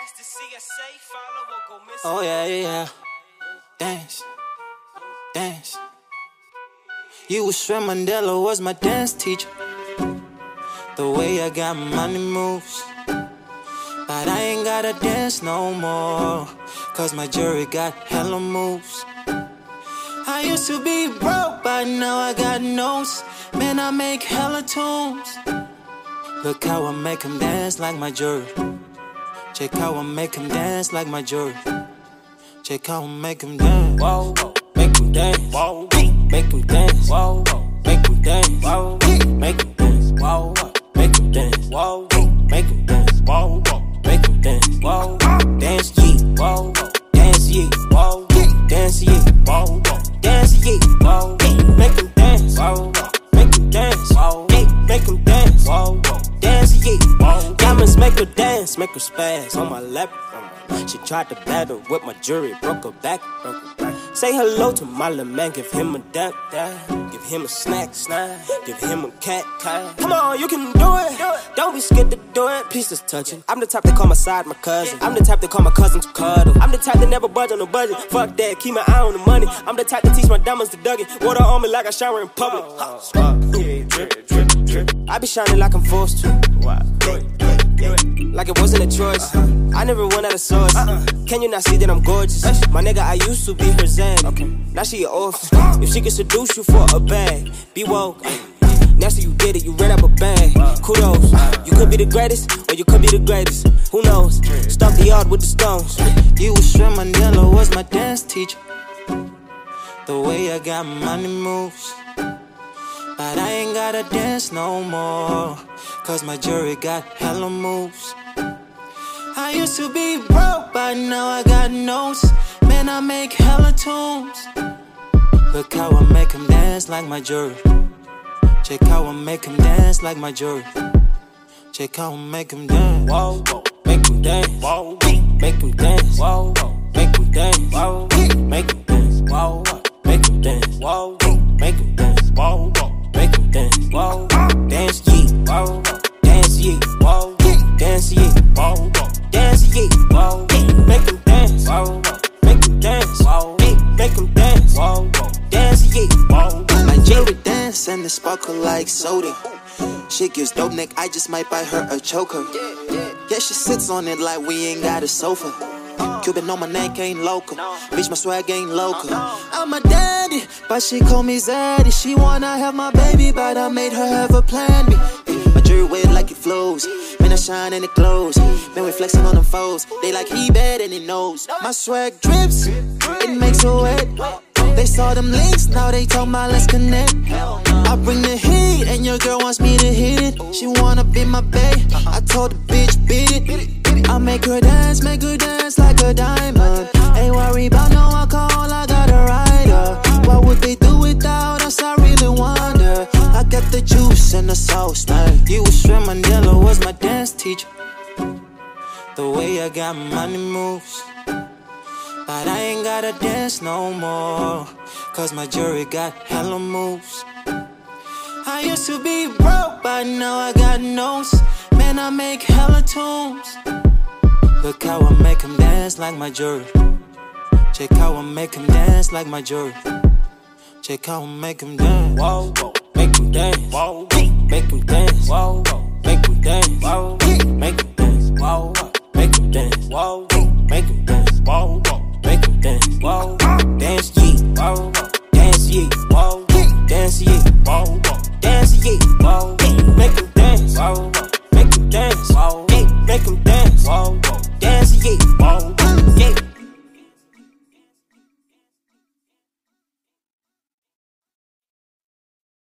Oh yeah, yeah. Dance, dance. You wish Sir Mandela was my dance teacher. The way I got money moves. But I ain't gotta dance no more, cause my jewelry got hella moves. I used to be broke, but now I got notes. Man, I make hella tunes. Look how I make them dance like my jewelry. Check how I make them dance like my jewelry. Check how I make them dance. Whoa, whoa, make them dance. Whoa, make them dance. Whoa, whoa, make them dance. Whoa, make them dance. Whoa, whoa, make them dance. Whoa, make them dance. Whoa, whoa, make them dance. Whoa, dance ye. Whoa, dance ye. Whoa, dance ye. Whoa, dance ye. Whoa, make them dance. Whoa, make them dance. Whoa, make them dance. Whoa, dance ye. Whoa, diamonds make her dance, make her spaz on my lap. She tried to battle with my jewelry, broke her back. Say hello to my little man, give him a dap, give him a snack, give him a cat. Come on, you can do it. Don't be scared to do it. Pieces touching. I'm the type that call my side my cousin. I'm the type that call my cousin to cuddle. I'm the type that never budge on the budget. Fuck that, keep my eye on the money. I'm the type that teach my diamonds to Dougie. Water on me like I shower in public. I be shining like I'm forced to. Like it wasn't a choice. I never went out of source. Can you not see that I'm gorgeous? My nigga, I used to be her Zan. Now she an orphan. If she can seduce you for a bag, be woke. Nasty, you did it, you ran up a bag. Kudos. You could be the greatest, or you could be the greatest. Who knows? Stomp the yard with the stones. You wish Sir Mandela was my dance teacher. The way I got money moves. But I ain't gotta dance no more, cause my jewelry got hella moves. I used to be broke, but now I got notes. Man, I make hella tunes. Look how I make them dance like my jewelry. Check how I make them dance like my jewelry. Check how I make them dance. Whoa, whoa, make them dance. Whoa, make them dance. Whoa, whoa, make them dance. Whoa, make them dance. Whoa, make them dance. Whoa, make them dance. Whoa, make them dance. Whoa, dance ye. Whoa, dance ye. Whoa, dance ye. Whoa, dance ye. Whoa, make them dance. Whoa, make them dance. Whoa, make them dance. Whoa, dance ye. Whoa, my jewelry dance and it sparkle like soda. She gives dope neck, I just might buy her a choker. Yeah, she sits on it like we ain't got a sofa. Cuban on my neck ain't local. Bitch, my swag ain't local. I'm a daddy, but she call me Zaddy. She wanna have my baby, but I made her have a plan B. My jewelry wet like it flows. Man, I shine and it glows. Man, we flexing on them foes. They like he bad and he knows. My swag drips, it makes her wet. They saw them links, now they talk about let's connect. I bring the heat, and your girl wants me to hit it. She wanna be my bae, I told the bitch beat it. I make her dance like a diamond. Ain't worry about no alcohol, I got a rider. What would they do without us, I really wonder. I got the juice and the sauce, man. You wish Sir Mandela was my dance teacher. The way I got money moves. But I ain't gotta dance no more, cause my jewelry got hella moves. I used to be broke, but now I got notes. Man, I make hella tunes. Look how I make them dance like my jewelry. Check how I make them dance like my jewelry. Check how I make them dance. Whoa, whoa, make them dance. Whoa, make them dance. Whoa, make them dance. Whoa, make them dance. Whoa, make them dance. Whoa, make them dance. Whoa, make them dance. Whoa, dance ye. Whoa, dance ye. Whoa, dance ye. Whoa, dance ye. Whoa, make them dance. Whoa, make them dance. Whoa, make them